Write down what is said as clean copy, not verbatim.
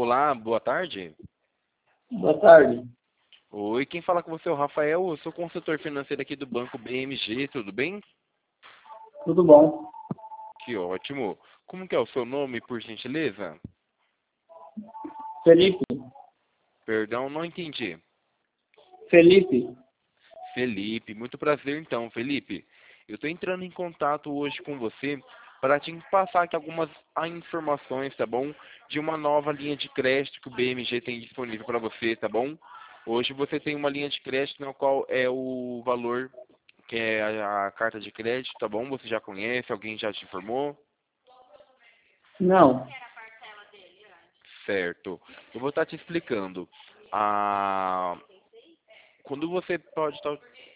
Olá, boa tarde. Boa tarde. Oi, quem fala com você é o Rafael, eu sou consultor financeiro aqui do Banco BMG, tudo bem? Tudo bom? Que ótimo. Como que é o seu nome, por gentileza? Felipe? Perdão, não entendi. Felipe? Felipe, muito prazer então, Felipe. Eu estou entrando em contato hoje com você para te passar aqui algumas informações, tá bom? De uma nova linha de crédito que o BMG tem disponível para você, tá bom? Hoje você tem uma linha de crédito na qual é o valor que é a carta de crédito, tá bom? Você já conhece, alguém já te informou? Não. Certo. Eu vou estar te explicando. Ah, quando você pode estar